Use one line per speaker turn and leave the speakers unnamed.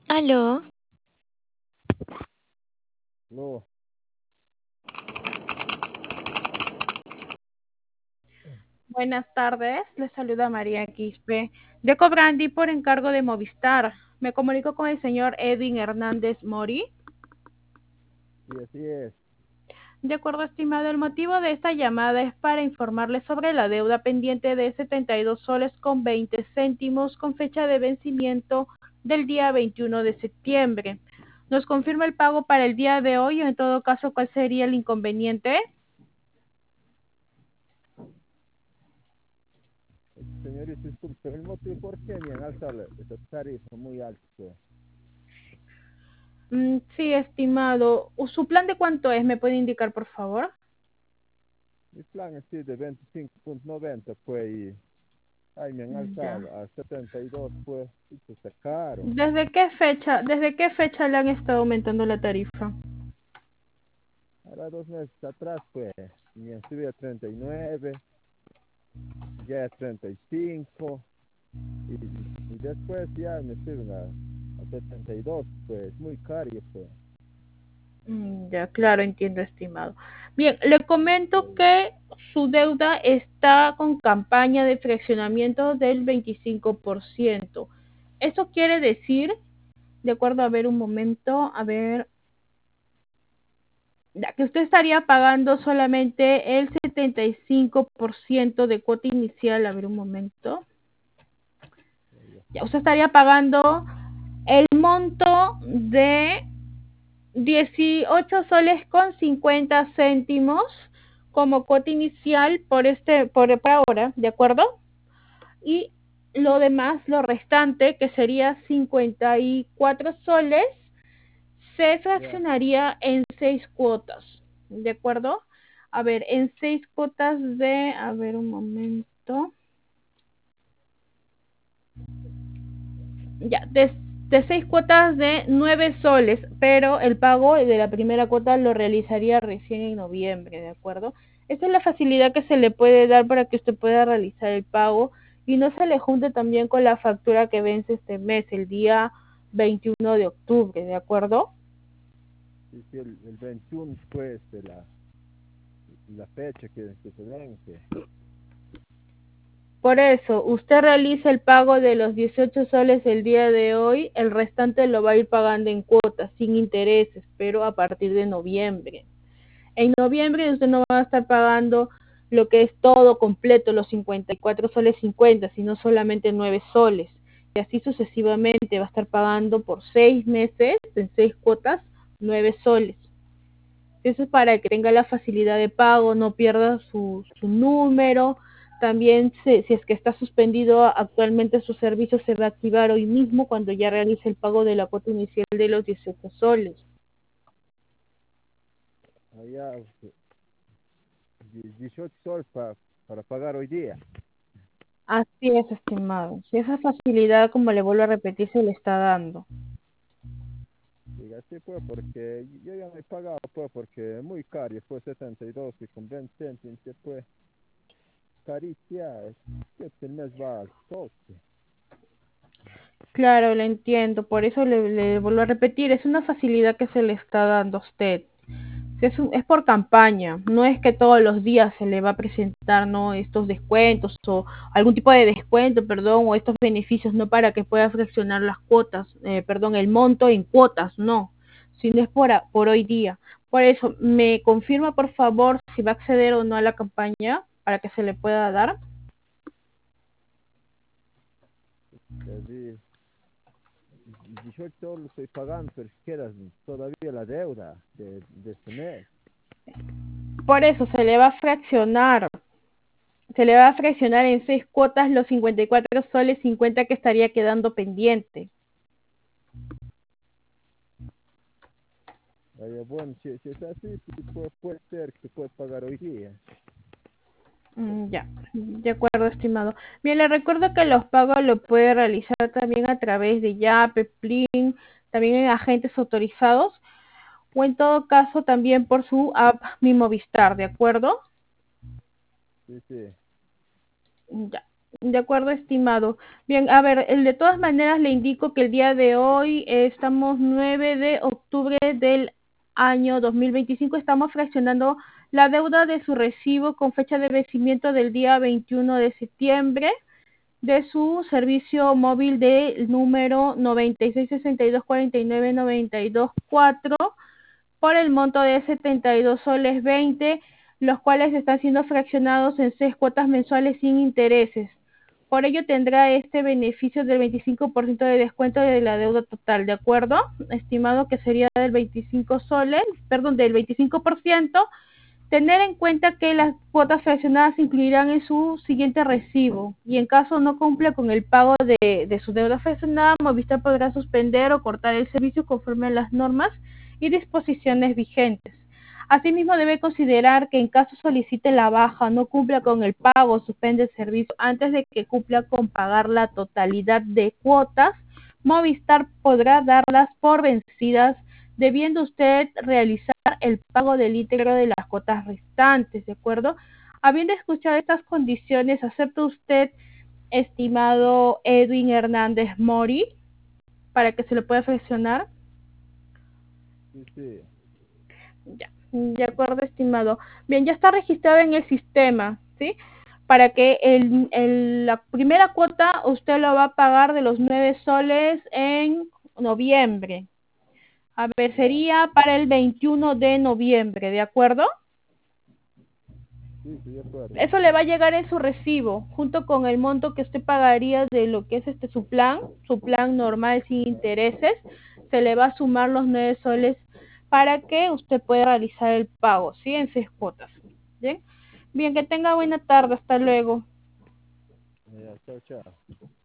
Aló,
No,
Buenas tardes, les saluda María Quispe de Cobrandi por encargo de Movistar. Me comunico con el señor Edwin Hernández Mori.
sí, así es.
De acuerdo, estimado, el motivo de esta llamada es para informarle sobre la deuda pendiente de 72 soles con 20 céntimos con fecha de vencimiento del día 21 de septiembre. ¿Nos confirma el pago para el día de hoy o en todo caso cuál sería el inconveniente?
Señorita, disculpe, el motivo por qué me han alzado esa tarifa muy alta.
Sí, estimado. ¿Su plan de cuánto es? ¿Me puede indicar, por favor?
Mi plan es sí, de 25,90 pues, y ay, me han
Ya.
alzado a 72 pues, y pues está caro.
¿Desde qué fecha le han estado aumentando la tarifa?
Ahora 2 meses atrás, pues, me han subido a 39, ya a 35, y después ya me suben a 72 pues, muy caro, pues.
Ya, claro, entiendo, estimado. Bien, le comento
Eh,
que su deuda está con campaña de fraccionamiento del 25%. Eso quiere decir, de acuerdo, a ver un momento, a ver, ya que usted estaría pagando solamente el 75% de cuota inicial, a ver un momento. Ya, usted estaría pagando el monto de 18 soles con 50 céntimos como cuota inicial por ahora, ¿de acuerdo? Y lo demás, lo restante, que sería 54 soles, se
ya,
fraccionaría en 6 cuotas, ¿de acuerdo? A ver, en 6 cuotas a ver un momento, ya, de 6 cuotas de 9 soles, pero el pago de la primera cuota lo realizaría recién en noviembre, ¿de acuerdo? Esa es la facilidad que se le puede dar para que usted pueda realizar el pago y no se le junte también con la factura que vence este mes, el día 21 de octubre, ¿de acuerdo?
sí, sí, el 21 pues, de la fecha que se vence.
Por eso, usted realiza el pago de los 18 soles el día de hoy, el restante lo va a ir pagando en cuotas, sin intereses, pero a partir de noviembre. En noviembre usted no va a estar pagando lo que es todo completo, los 54 soles 50, sino solamente 9 soles. Y así sucesivamente va a estar pagando por 6 meses, en 6 cuotas, 9 soles. Eso es para que tenga la facilidad de pago, no pierda su número. También si es que está suspendido actualmente su servicio, se va a activar hoy mismo cuando ya realice el pago de la cuota inicial de los 18 soles.
Allá, 18 soles para pagar hoy día.
Así es, estimado. Si esa facilidad, como le vuelvo a repetir, se le está dando.
Diga, sí, pues, porque yo ya me he pagado, pues, porque es muy caro, y fue 72 y con 20 céntimos, pues, caricia, es que el mes va al tope.
Claro, le entiendo. Por eso le vuelvo a repetir, es una facilidad que se le está dando a usted. Es por campaña, no es que todos los días se le va a presentar, ¿no?, estos descuentos o algún tipo de descuento, perdón, o estos beneficios, no para que pueda fraccionar las cuotas, perdón, el monto en cuotas, no, sino es por hoy día. Por eso, ¿me confirma por favor si va a acceder o no a la campaña para que se le pueda dar?
Que di- 18 lo estoy pagando, pero queda todavía la deuda de este mes.
Por eso se le va a fraccionar en 6 cuotas los 54 soles 50 que estaría quedando pendiente.
Vaya, bueno, si es así, sí, puede ser que puede pagar hoy día.
Ya, de acuerdo, estimado. Bien, le recuerdo que los pagos lo puede realizar también a través de Yape, Plin, también en agentes autorizados o en todo caso también por su app Mi Movistar, ¿de acuerdo?
Sí, sí.
Ya. De acuerdo, estimado. Bien, a ver, de todas maneras le indico que el día de hoy estamos 9 de octubre del año 2025. Estamos fraccionando la deuda de su recibo con fecha de vencimiento del día 21 de septiembre de su servicio móvil del número 9662499924 por el monto de 72 soles 20, los cuales están siendo fraccionados en 6 cuotas mensuales sin intereses. Por ello tendrá este beneficio del 25% de descuento de la deuda total, ¿de acuerdo? Estimado que sería del 25 soles, perdón, del 25%. Tener en cuenta que las cuotas fraccionadas se incluirán en su siguiente recibo y en caso no cumpla con el pago de su deuda fraccionada, Movistar podrá suspender o cortar el servicio conforme a las normas y disposiciones vigentes. Asimismo, debe considerar que en caso solicite la baja, no cumpla con el pago o suspende el servicio antes de que cumpla con pagar la totalidad de cuotas, Movistar podrá darlas por vencidas, debiendo usted realizar el pago del íntegro de las cuotas restantes, ¿de acuerdo? Habiendo escuchado estas condiciones, ¿acepta usted, estimado Edwin Hernández Mori, para que se lo pueda fraccionar?
Sí, sí.
Ya, de acuerdo, estimado. Bien, ya está registrado en el sistema, ¿sí? Para que la primera cuota usted lo va a pagar de los 9 soles en noviembre. A ver,
Ya.
sería para el 21 de noviembre, ¿de acuerdo?
Sí, sí, de acuerdo.
Eso le va a llegar en su recibo, junto con el monto que usted pagaría de lo que es su plan normal sin intereses, se le va a sumar los 9 soles para que usted pueda realizar el pago, ¿sí? En 6 cuotas. ¿Bien? Bien, que tenga buena tarde, hasta luego.
Ya, chao, chao.